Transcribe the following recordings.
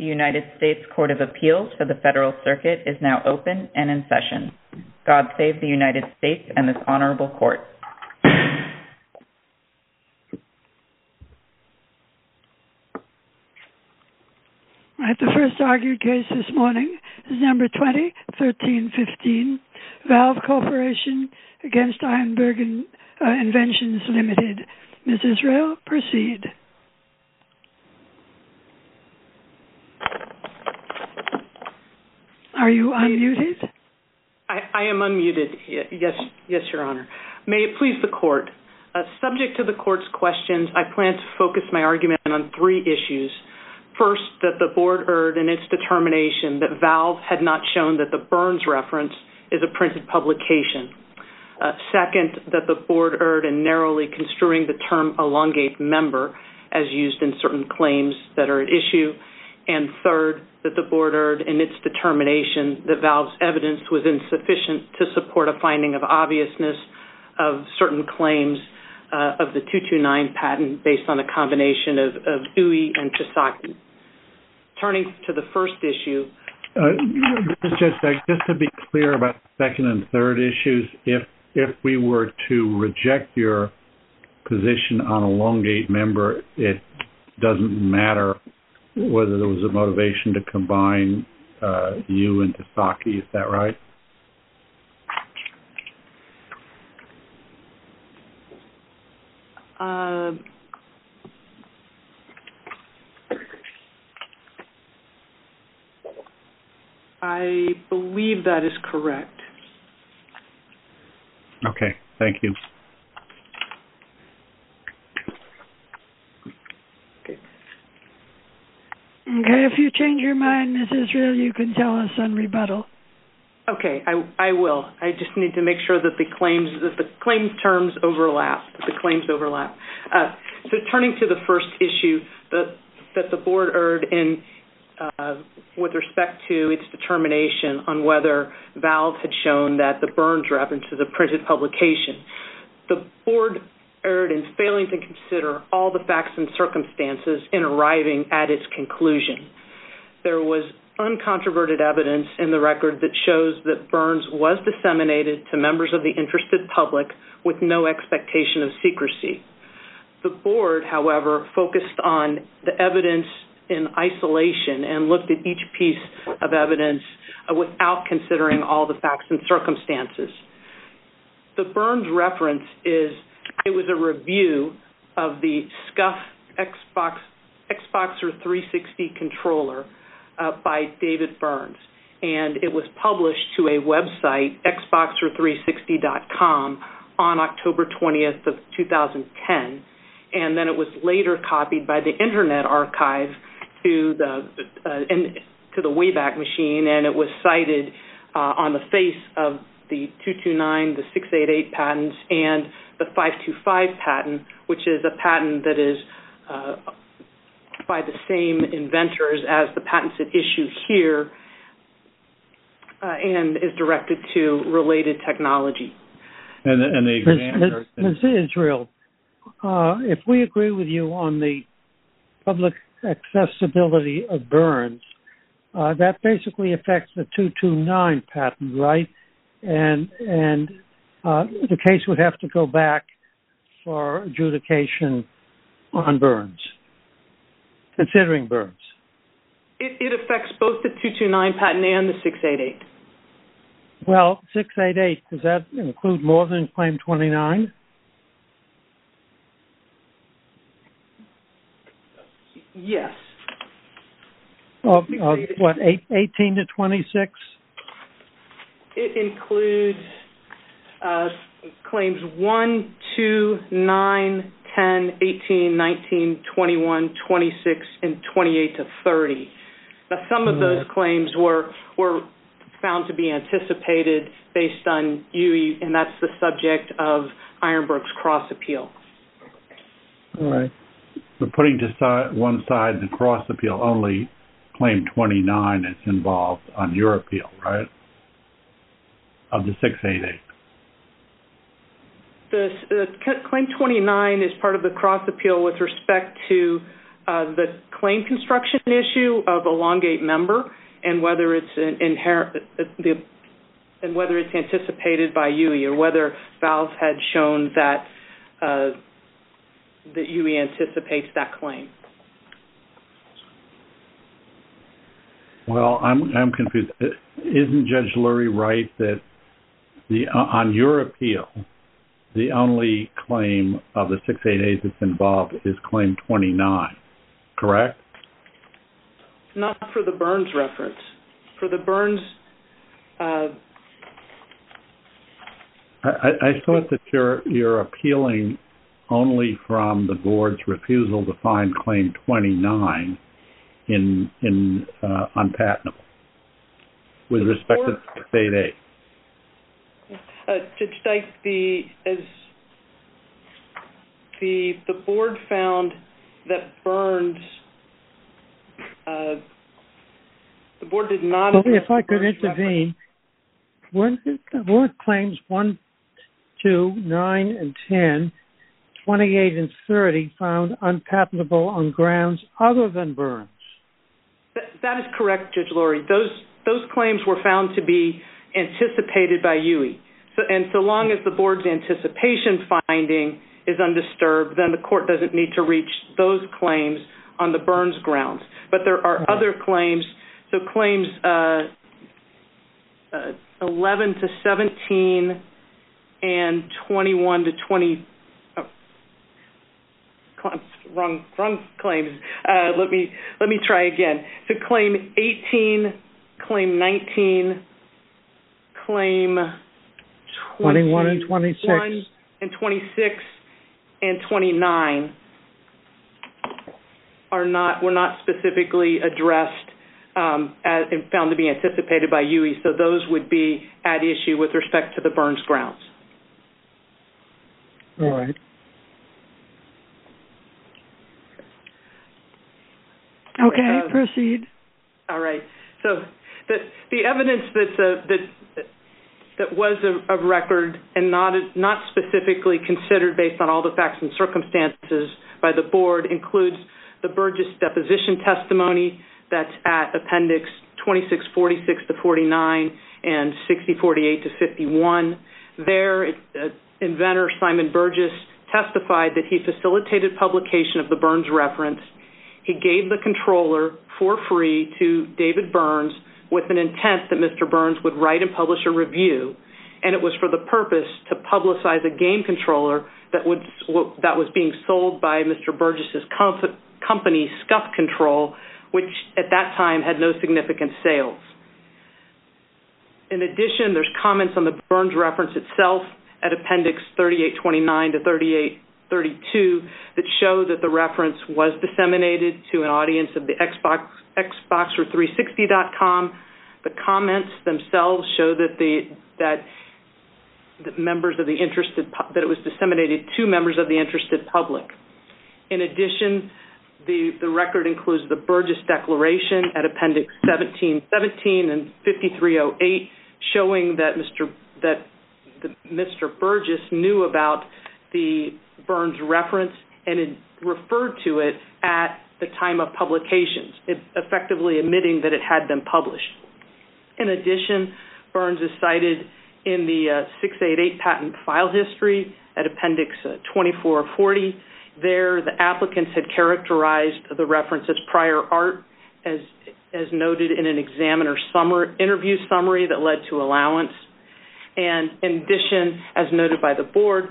The United States Court of Appeals for the Federal Circuit is now open and in session. God save the United States and this honorable court. All right, the first argued case this morning is number 20-1315, Valve Corporation against Ironburg Inventions Limited. Ms. Israel, proceed. Are you unmuted? I am unmuted. Yes, Your Honor. May it please the court. Subject to the court's questions, I plan to focus my argument on three issues. First, that the board erred in its determination that Valve had not shown that the Burns reference is a printed publication. Second, that the board erred in narrowly construing the term elongate member as used in certain claims that are at issue. And third, that the board erred in its determination that Valve's evidence was insufficient to support a finding of obviousness of certain claims of the 229 patent based on a combination of Dewey and Chisaki. Turning to the first issue. Just to be clear about the second and third issues, if we were to reject your position on elongate member, it doesn't matter whether there was a motivation to combine you and Chisaki, is that right? I believe that is correct. Okay, thank you. Okay, if you change your mind, Ms. Israel, you can tell us on rebuttal. Okay, I will. I just need to make sure that the claim terms overlap, So turning to the first issue, that the board erred in with respect to its determination on whether Valve had shown that the Burns reference is a printed publication. The board erred in failing to consider all the facts and circumstances in arriving at its conclusion. There was uncontroverted evidence in the record that shows that Burns was disseminated to members of the interested public with no expectation of secrecy. The board, however, focused on the evidence in isolation and looked at each piece of evidence without considering all the facts and circumstances. The Burns reference was a review of the SCUF Xboxer 360 controller by David Burns, and it was published to a website, xboxer360.com, on October 20th of 2010, and then it was later copied by the Internet Archive to the Wayback Machine, and it was cited on the face of the 229, the 688 patents, and the 525 patent, which is a patent that is by the same inventors as the patents at issue here, and is directed to related technology. And the examiner... Ms. Israel, if we agree with you on the public accessibility of Burns, that basically affects the 229 patent, right? And the case would have to go back for adjudication on Burns, considering Burns. It affects both the 229 patent and the 688. Well, 688, does that include more than Claim 29? Yes. What, 18 to 26? It includes claims 1, 2, 9, 10, 18, 19, 21, 26, and 28 to 30. Now, some of those claims were found to be anticipated based on UE, and that's the subject of Ironburg's cross appeal. All right. But putting to one side the cross appeal, only Claim 29 is involved on your appeal, right? Of the 688. The Claim 29 is part of the cross appeal with respect to the claim construction issue of elongate member and whether it's and whether it's anticipated by UE or whether Valve had shown that that UE anticipates that claim. Well, I'm confused. Isn't Judge Lurie right that on your appeal, the only claim of the 688 that's involved is claim 29, correct? Not for the Burns reference. For the Burns, I thought that you're appealing only from the board's refusal to find claim 29 in unpatentable with respect to 688. Judge Dyke, the board found that Burns, the board did not. Well, if I could intervene, weren't claims 1, 2, 9, and 10, 28 and 30 found unpatentable on grounds other than Burns? That is correct, Judge Lurie. Those claims were found to be anticipated by UE. So long as the board's anticipation finding is undisturbed, then the court doesn't need to reach those claims on the Burns grounds. But there are other claims. So claims 11 to 17 and 21 to 20. Wrong claims. Let me try again. So claim 18, claim 19, claim 21 and 26, and 26 and 29 were not specifically addressed and found to be anticipated by UE. So those would be at issue with respect to the Burns grounds. All right. Okay, proceed. All right. So the evidence that was of record and not specifically considered based on all the facts and circumstances by the board includes the Burgess deposition testimony that's at Appendix 2646 to 49 and 6048 to 51. There, inventor Simon Burgess testified that he facilitated publication of the Burns reference. He gave the controller for free to David Burns with an intent that Mr. Burns would write and publish a review, and it was for the purpose to publicize a game controller that was being sold by Mr. Burgess's company, Scuff Control, which at that time had no significant sales. In addition, there's comments on the Burns reference itself at Appendix 3829 to 3832 that show that the reference was disseminated to an audience of the Xboxer360.com. The comments themselves show that that members of the interested that it was disseminated to members of the interested public. In addition, the record includes the Burgess Declaration at Appendix 1717 and 5308, showing that Mr. Burgess knew about the Burns reference and it referred to it at the time of publications, effectively admitting that it had been published. In addition, Burns is cited in the 688 patent file history at Appendix 2440. There, the applicants had characterized the reference as prior art, as noted in an examiner interview summary that led to allowance. And in addition, as noted by the board,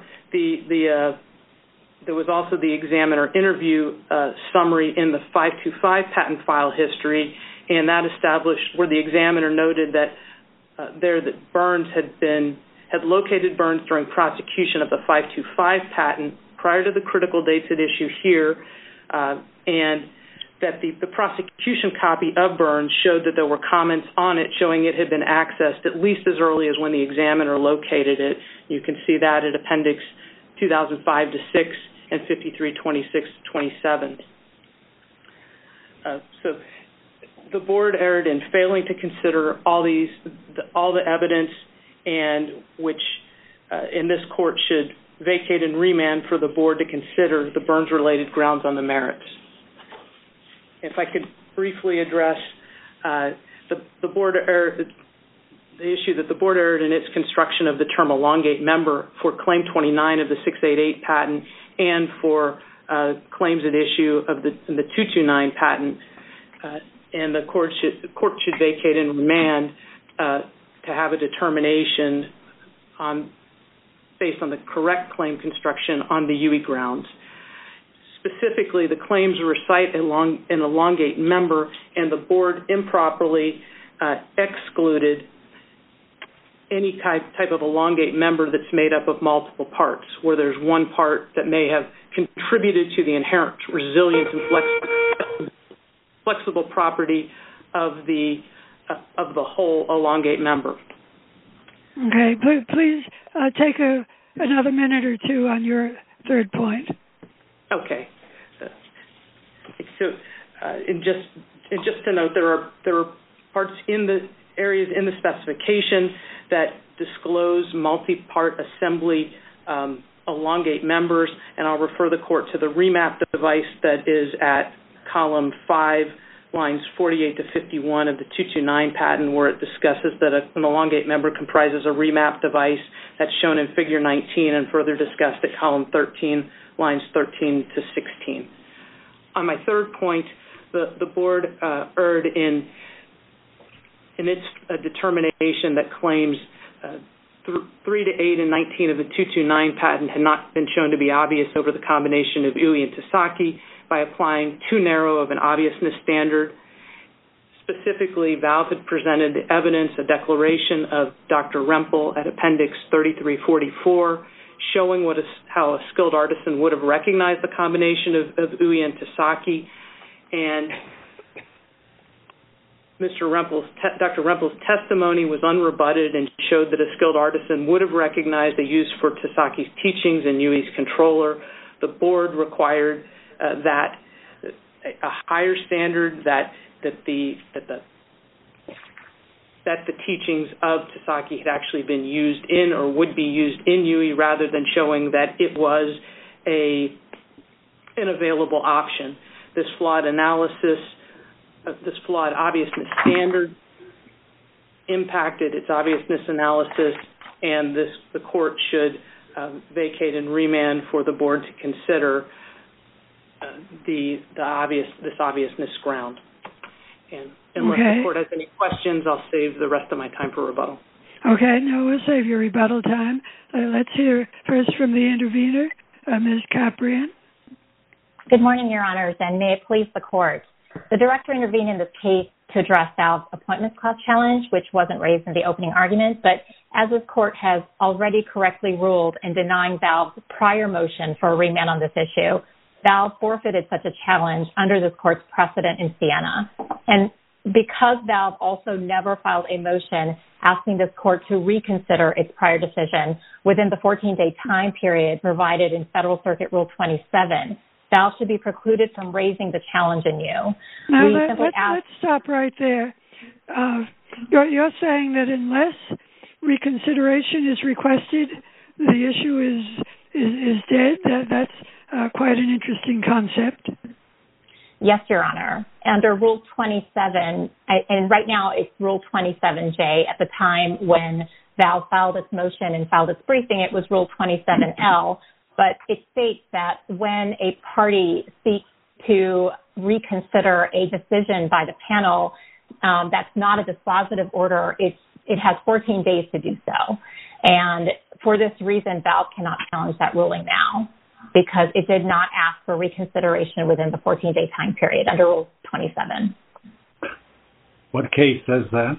there was also the examiner interview summary in the 525 patent file history, and that established where the examiner noted that that Burns had located Burns during prosecution of the 525 patent prior to the critical dates at issue here, and that the prosecution copy of Burns showed that there were comments on it showing it had been accessed at least as early as when the examiner located it. You can see that at Appendix 2005 to 6 and 5326 to 27. So the board erred in failing to consider all the evidence, and which in this court should vacate and remand for the board to consider the Burns-related grounds on the merits. if I could briefly address the board the issue that the board erred in its construction of the term elongate member for Claim 29 of the 688 patent and for claims at issue of the 229 patent, and the court should vacate and remand to have a determination based on the correct claim construction on the UE grounds. Specifically, the claims recite an elongate member, and the board improperly excluded any type of elongate member that's made up of multiple parts, where there's one part that may have contributed to the inherent resilience and flexible property of the whole elongate member. Okay, please take another minute or two on your third point. Okay. So, and just to note, there are parts in the areas in the specification that disclose multi-part assembly elongate members, and I'll refer the court to the remap device that is at column 5, lines 48 to 51 of the 229 patent, where it discusses that an elongate member comprises a remap device that's shown in figure 19 and further discussed at column 13, lines 13 to 16. On my third point, the board erred in its determination that claims 3 to 8 and 19 of the 229 patent had not been shown to be obvious over the combination of UE and Tasaki by applying too narrow of an obviousness standard. Specifically, Valve had presented evidence, a declaration of Dr. Rempel at Appendix 3344, showing how a skilled artisan would have recognized the combination of UE and Tasaki, and Dr. Rempel's testimony was unrebutted and showed that a skilled artisan would have recognized the use for Tasaki's teachings in UE's controller. The board required that a higher standard that the teachings of Tasaki had actually been used in or would be used in UE, rather than showing that it was an available option. This flawed obviousness standard impacted its obviousness analysis, and the court should vacate and remand for the board to consider this obviousness ground. And unless the court has any questions, I'll save the rest of my time for rebuttal. Okay, no, we'll save your rebuttal time. Let's hear first from the intervener, Ms. Caprian. Good morning, Your Honors, and may it please the court. The director intervened in this case to address Valve's appointments clause challenge, which wasn't raised in the opening argument, but as this court has already correctly ruled in denying Valve's prior motion for a remand on this issue, Valve forfeited such a challenge under this court's precedent in Siena. And because Valve also never filed a motion asking this court to reconsider its prior decision within the 14-day time period provided in Federal Circuit Rule 27, Valve should be precluded from raising the challenge anew. Now, let's stop right there. You're saying that unless reconsideration is requested, the issue is dead? That's quite an interesting concept. Yes, Your Honor. Under Rule 27, and right now it's Rule 27J. At the time when Valve filed its motion and filed its briefing, it was Rule 27L. But it states that when a party seeks to reconsider a decision by the panel, that's not a dispositive order. It has 14 days to do so. And for this reason, Valve cannot challenge that ruling now because it did not ask for reconsideration within the 14-day time period under Rule 27. What case says that?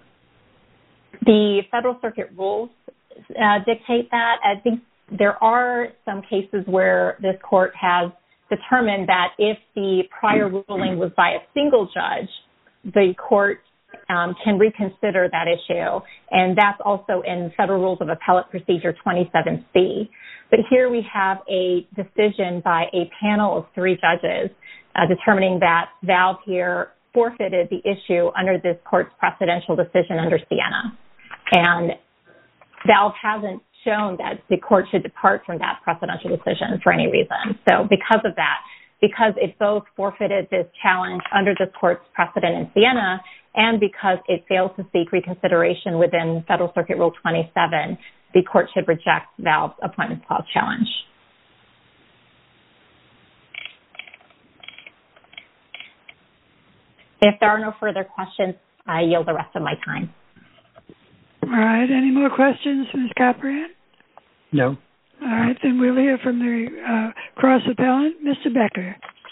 The Federal Circuit rules dictate that. I think there are some cases where this court has determined that if the prior ruling was by a single judge, the court can reconsider that issue. And that's also in Federal Rules of Appellate Procedure 27C. But here we have a decision by a panel of 3 judges determining that Valve here forfeited the issue under this court's precedential decision under Siena. And Valve hasn't shown that the court should depart from that precedential decision for any reason. So because of that, because it both forfeited this challenge under this court's precedent in Siena and because it failed to seek reconsideration within Federal Circuit Rule 27, the court should reject Valve's Appointments Clause challenge. If there are no further questions, I yield the rest of my time. All right. Any more questions, Ms. Caprian? No. All right. Then we'll hear from the cross-appellant, Mr. Becker.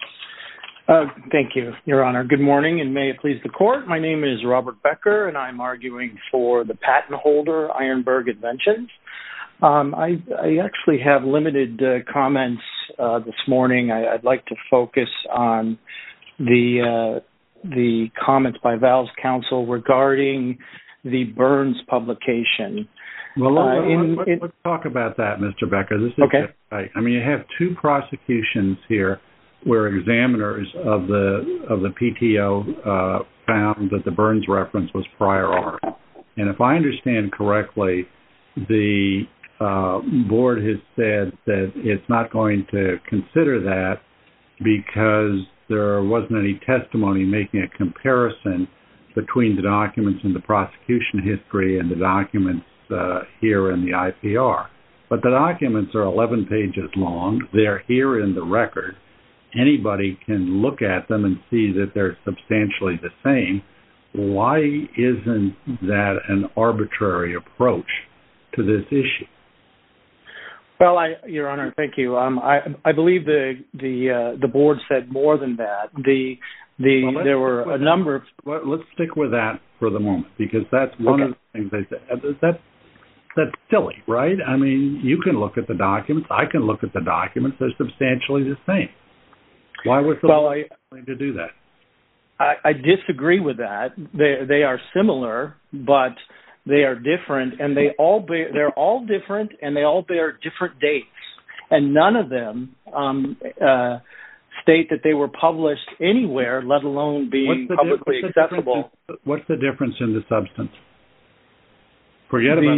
Thank you, Your Honor. Good morning, and may it please the Court. My name is Robert Becker, and I'm arguing for the patent holder, Ironburg Inventions. I actually have limited comments this morning. I'd like to focus on the comments by Valve's counsel regarding the Burns publication. Well, let's talk about that, Mr. Becker. This is okay. Right. I mean, you have two prosecutions here where examiners of the PTO found that the Burns reference was prior art. And if I understand correctly, the board has said that it's not going to consider that because there wasn't any testimony making a comparison between the documents in the prosecution history and the documents here in the IPR. But the documents are 11 pages long. They're here in the record. Anybody can look at them and see that they're substantially the same. Why isn't that an arbitrary approach to this issue? Well, Your Honor, thank you. I believe the board said more than that. There were a number of... Let's stick with that for the moment, because that's one of the things they said. That's silly, right? I mean, you can look at the documents. I can look at the documents. They're substantially the same. Why was the board willing to do that? I disagree with that. They are similar, but they are different, and they're all different, and they all bear different dates. And none of them state that they were published anywhere, let alone being publicly accessible. What's the difference in the substance? Forget about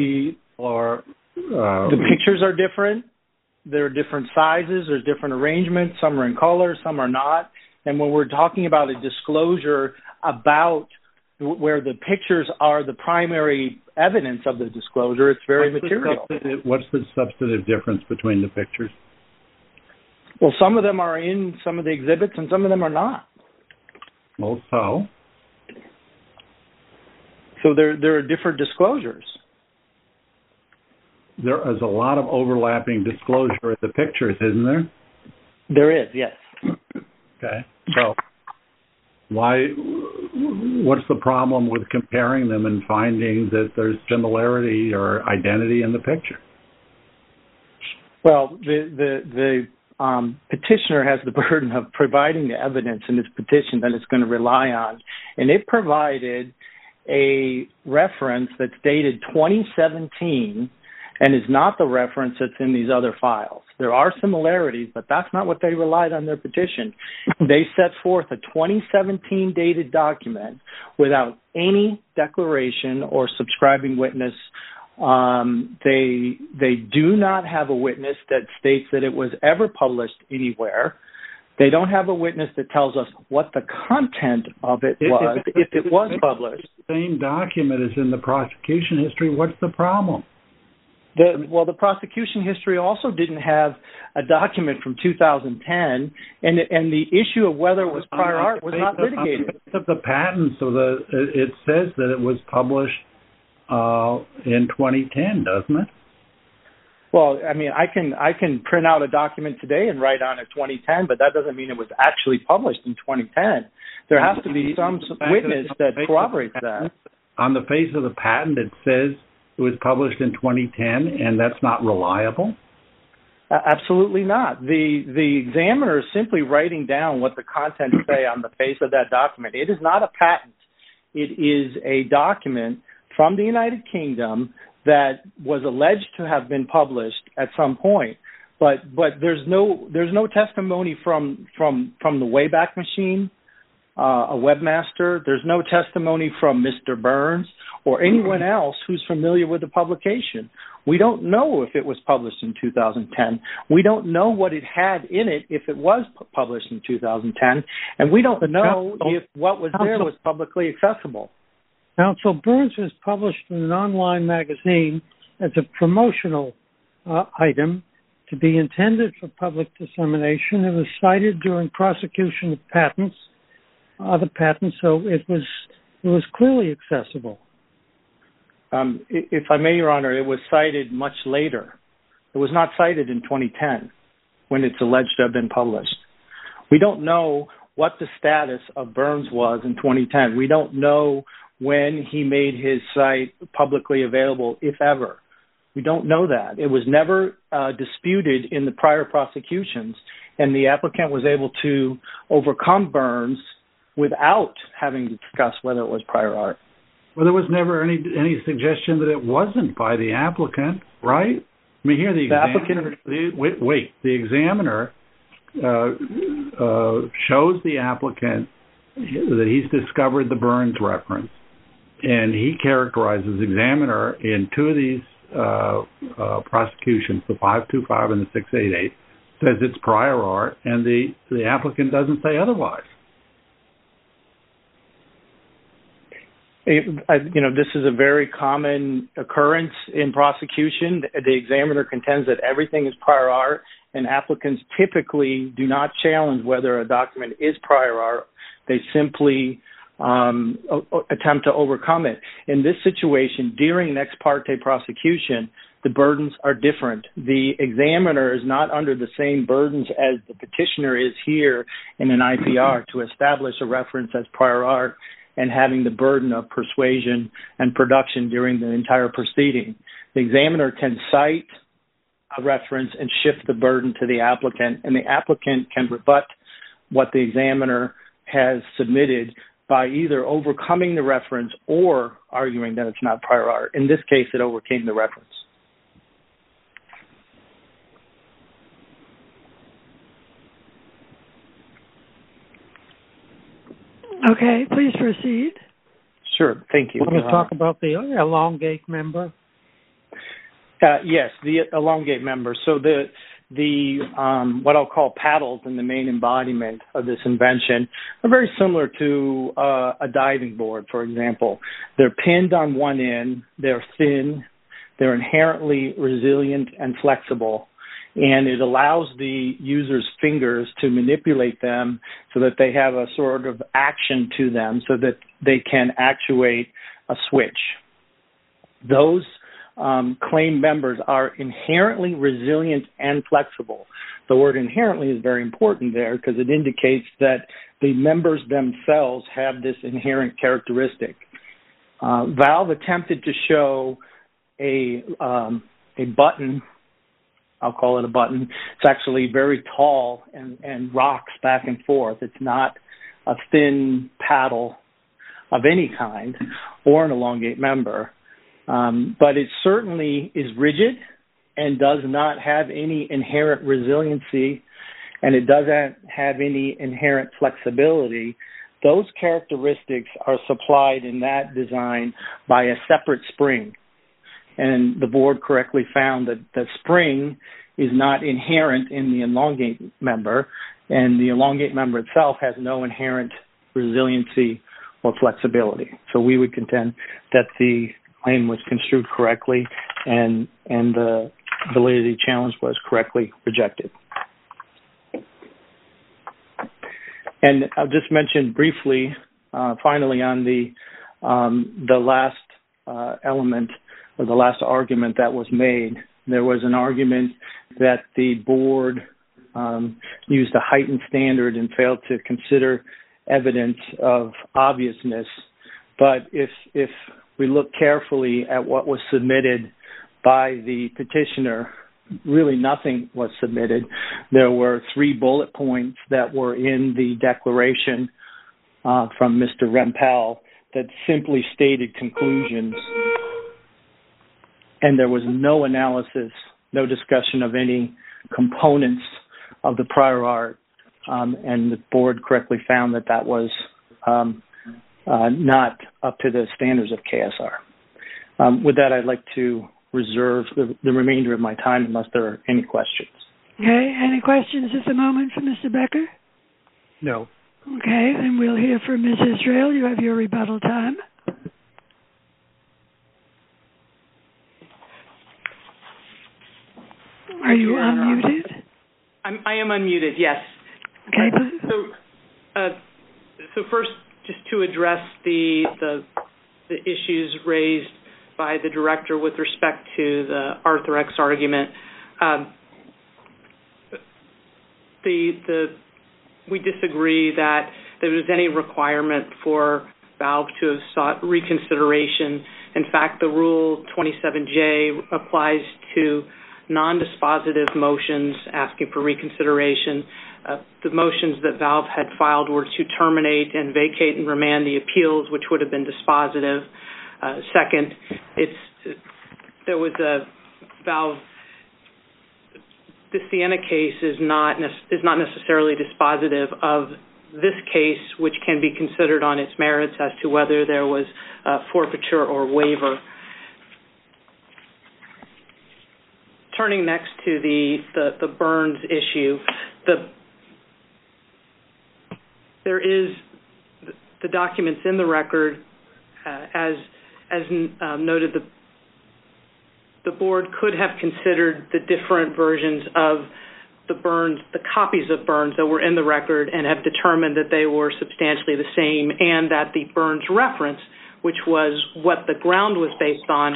the pictures are different. There are different sizes. There's different arrangements. Some are in color. Some are not. And when we're talking about a disclosure about where the pictures are the primary evidence of the disclosure, it's very material. What's the substantive difference between the pictures? Well, some of them are in some of the exhibits and some of them are not. Well, so there are different disclosures. There is a lot of overlapping disclosure in the pictures, isn't there? There is, yes. Okay. So what's the problem with comparing them and finding that there's similarity or identity in the picture? Well, the petitioner has the burden of providing the evidence in this petition that it's going to rely on. And it provided a reference that's dated 2017 and is not the reference that's in these other files. There are similarities, but that's not what they relied on their petition. They set forth a 2017 dated document without any declaration or subscribing witness. They do not have a witness that states that it was ever published anywhere. They don't have a witness that tells us what the content of it was, if it was published. The same document is in the prosecution history. What's the problem? The prosecution history also didn't have a document from 2010, and the issue of whether it was prior art was not litigated. The patent, it says that it was published in 2010, doesn't it? Well, I mean, I can print out a document today and write on it 2010, but that doesn't mean it was actually published in 2010. There has to be some witness that corroborates that. On the face of the patent, it says it was published in 2010, and that's not reliable? Absolutely not. The examiner is simply writing down what the contents say on the face of that document. It is not a patent. It is a document from the United Kingdom that was alleged to have been published at some point, but there's no testimony from the Wayback Machine, a webmaster. There's no testimony from Mr. Burns or anyone else who's familiar with the publication. We don't know if it was published in 2010. We don't know what it had in it if it was published in 2010. And we don't know if what was there was publicly accessible. Counsel, Burns was published in an online magazine as a promotional item to be intended for public dissemination. It was cited during prosecution of patents, so it was clearly accessible. If I may, Your Honor, it was cited much later. It was not cited in 2010 when it's alleged to have been published. We don't know what the status of Burns was in 2010. We don't know when he made his site publicly available, if ever. We don't know that. It was never disputed in the prior prosecutions, and the applicant was able to overcome Burns without having to discuss whether it was prior art. Well, there was never any suggestion that it wasn't by the applicant, right? I mean, here the examiner shows the applicant that he's discovered the Burns reference, and he characterizes the examiner in two of these prosecutions, the 525 and the 688, says it's prior art, and the applicant doesn't say otherwise. This is a very common occurrence in prosecution. The examiner contends that everything is prior art, and applicants typically do not challenge whether a document is prior art. They simply attempt to overcome it. In this situation, during an ex parte prosecution, the burdens are different. The examiner is not under the same burdens as the petitioner is here in an IPR to establish a reference as prior art and having the burden of persuasion and production during the entire proceeding. The examiner can cite a reference and shift the burden to the applicant, and the applicant can rebut what the examiner has submitted by either overcoming the reference or arguing that it's not prior art. In this case, it overcame the reference. Okay, please proceed. Sure, thank you. Want to talk about the elongate member? Yes, the elongate member. So the what I'll call paddles in the main embodiment of this invention are very similar to a diving board, for example. They're pinned on one end, they're thin, they're inherently resilient and flexible, and it allows the user's fingers to manipulate them so that they have a sort of action to them so that they can actuate a switch. Those claim members are inherently resilient and flexible. The word inherently is very important there because it indicates that the members themselves have this inherent characteristic. Valve attempted to show a button. I'll call it a button. It's actually very tall and rocks back and forth. It's not a thin paddle of any kind or an elongate member. But it certainly is rigid and does not have any inherent resiliency, and it doesn't have any inherent flexibility. Those characteristics are supplied in that design by a separate spring. And the board correctly found that the spring is not inherent in the elongate member, and the elongate member itself has no inherent resiliency or flexibility. So we would contend that the claim was construed correctly and the validity challenge was correctly rejected. And I'll just mention briefly, finally, on the last element or the last argument that was made. There was an argument that the board used a heightened standard and failed to consider evidence of obviousness. But if we look carefully at what was submitted by the petitioner, really nothing was submitted. There were 3 bullet points that were in the declaration from Mr. Rempel that simply stated conclusions. And there was no analysis, no discussion of any components of the prior art. And the board correctly found that that was not up to the standards of KSR. With that, I'd like to reserve the remainder of my time unless there are any questions. Okay. Any questions at the moment for Mr. Becker? No. Okay. Then we'll hear from Ms. Israel. You have your rebuttal time. Are you unmuted? I am unmuted, yes. Okay. So first, just to address the issues raised by the director with respect to the Arthrex argument, we disagree that there was any requirement for Valve to have sought reconsideration. In fact, the Rule 27J applies to non-dispositive motions asking for reconsideration. The motions that Valve had filed were to terminate and vacate and remand the appeals, which would have been dispositive. Second, there was a Valve. The Sienna case is not necessarily dispositive of this case, which can be considered on its merits as to whether there was forfeiture or waiver. Turning next to the Burns issue, there is the documents in the record, as noted, the board could have considered the different versions of the copies of Burns that were in the record and have determined that they were substantially the same, and that the Burns reference, which was what the ground was based on,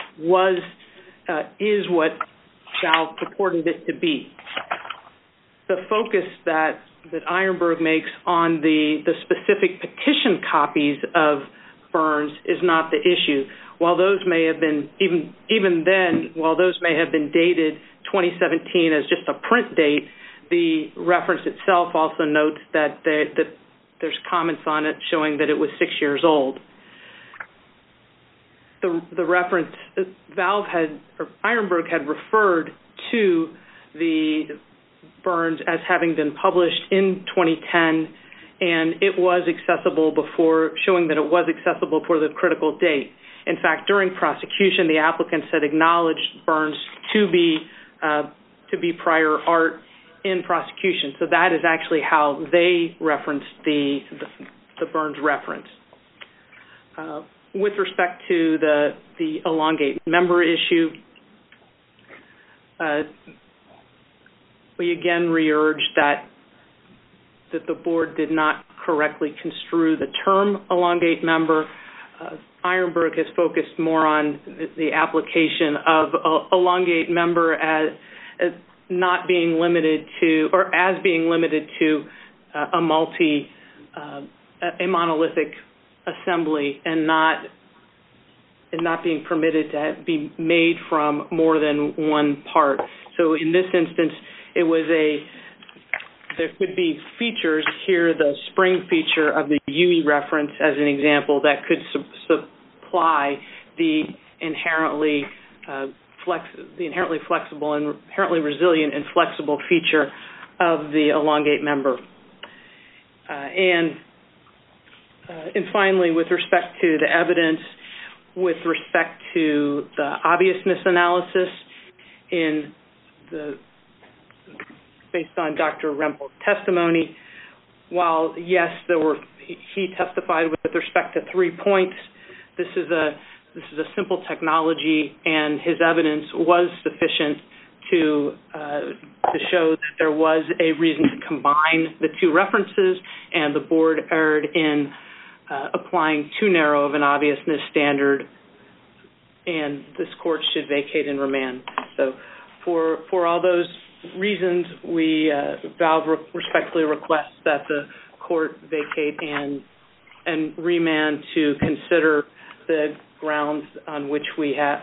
is what Valve purported it to be. The focus that Ironburg makes on the specific petition copies of Burns is not the issue. While those may have been, even then, while those may have been dated 2017 as just a print date, the reference itself also notes that there's comments on it showing that it was 6 years old. The reference, Ironburg had referred to the Burns as having been published in 2010, and it was accessible showing that it was accessible for the critical date. In fact, during prosecution, the applicants had acknowledged Burns to be prior art in prosecution. So that is actually how they referenced the Burns reference. With respect to the elongate member issue, we again re-urge that the board did not correctly construe the term elongate member. Ironburg has focused more on the application of elongate member as not being limited to, or as being limited to a monolithic assembly, and not being permitted to be made from more than one part. So in this instance, there could be features here, the spring feature of the UE reference as an example, that could supply the inherently flexible and inherently resilient and flexible feature of the elongate member. And finally, with respect to the evidence, with respect to the obviousness analysis based on Dr. Rempel's testimony, while yes, he testified with respect to 3 points, this is a simple technology, and his evidence was sufficient to show that there was a reason to combine the two references, and the board erred in applying too narrow of an obviousness standard, and this court should vacate and remand. So for all those reasons, Valve respectfully requests that the court vacate and remand to consider the grounds on which we have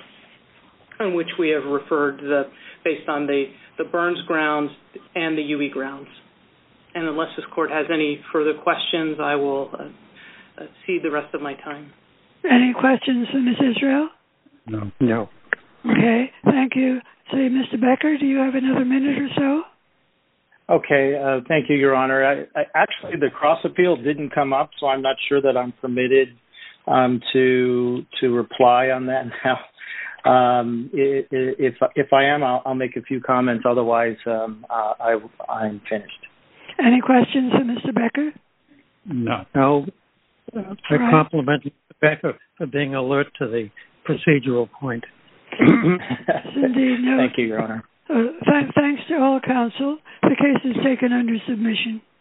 referred, based on the Burns grounds and the UE grounds. And unless this court has any further questions, I will cede the rest of my time. Any questions for Ms. Israel? No. Okay, thank you. Say, Mr. Becker, do you have another minute or so? Okay, thank you, Your Honor. Actually, the cross appeal didn't come up, so I'm not sure that I'm permitted to reply on that now. If I am, I'll make a few comments. Otherwise, I'm finished. Any questions for Mr. Becker? No. I compliment Mr. Becker for being alert to the procedural point. Indeed, no. Thank you, Your Honor. Thanks to all counsel. The case is taken under submission.